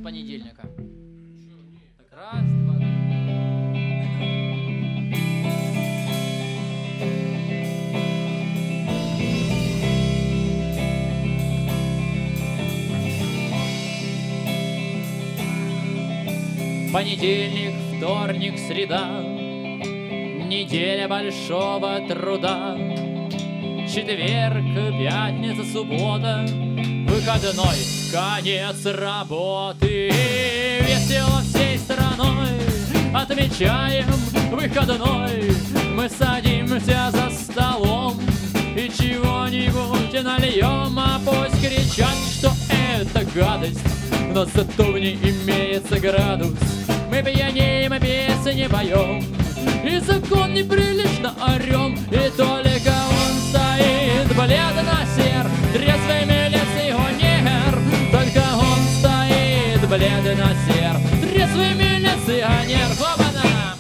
понедельника. Так, раз, два, три. Понедельник, вторник, среда, неделя большого труда. Четверг, пятница, суббота, выходной, конец работы. Весело всей страной отмечаем выходной. Мы садимся за столом и чего-нибудь нальем, а пусть кричат, что это гадость, но зато в ней имеется градус. Мы пьянеем и песни поем, и закон неприлично орем, и только он стоит бледно-сер, трезвый милиционер. Только он стоит бледно-сер, трезвый милиционер. Хопана!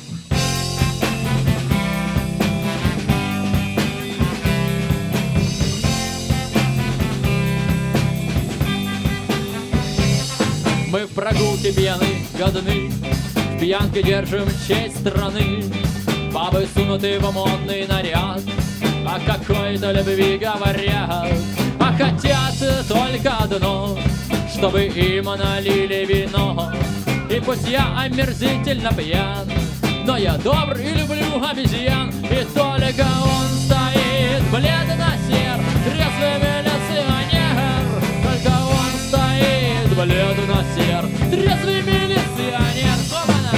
Мы в прогулке пьяны, годны, в пьянке держим честь страны. Бабы сунуты в модный наряд, о какой-то любви говорят, а хотят только одно, чтобы им налили вино. И пусть я омерзительно пьян, но я добр и люблю обезьян. И только он стоит бледно-сер, трезвый милиционер. Только он стоит бледно-сер, трезвый милиционер. Хопана!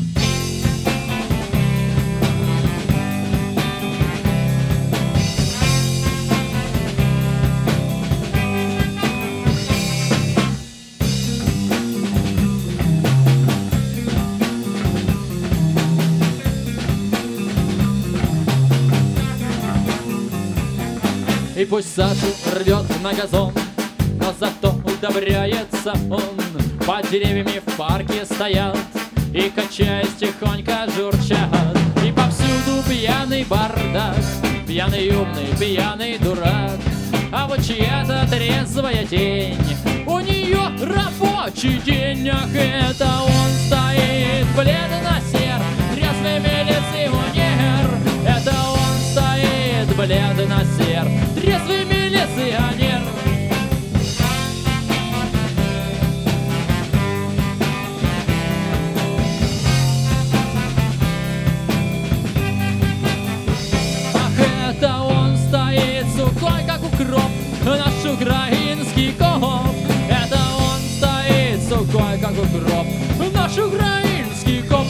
И пусть Сашу рвет на газон, но зато удобряется он. Под деревьями в парке стоят и, качаясь, тихонько журчат. И повсюду пьяный бардак, пьяный умный, пьяный дурак. А вот чья-то трезвая тень, у нее рабочий день. Ах, это он стоит бледно-сер, трезвый милиционер. Это он стоит бледно-сер, трезвый милиционер. Ах, это он стоит сухой, как укроп, наш украинский коп. Это он стоит сухой, как укроп, наш украинский коп.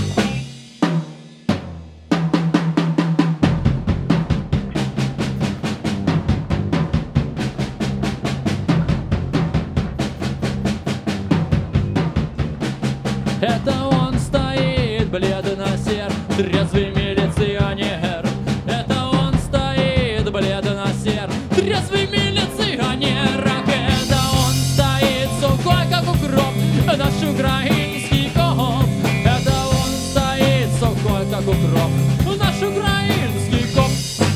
Это он стоит бледно-сер, трезвый милиционер. Это он стоит бледно-сер, трезвый милиционер. Ах, это он стоит сухой, как укроп, наш украинский коп. Это он стоит сухой, как укроп, наш украинский коп.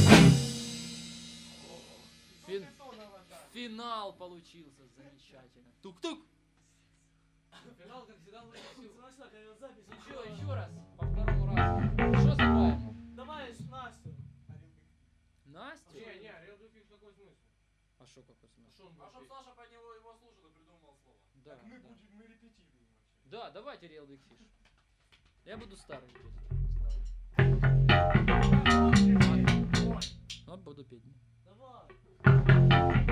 Финал получился замечательно. Тук-тук. Финал, как всегда, запись. Еще раз, по второму разу. Что забавим? Давай Настю. Настю? Не, Real Big Fish какой смысл? А что какой смысл? А чтоб Саша под него его слушал и придумал слово. Да, Так мы да. будем, мы репетируем вообще. Да, давайте Real Big Fish. Я буду старый петь. Давай. Ну, буду петь. Давай.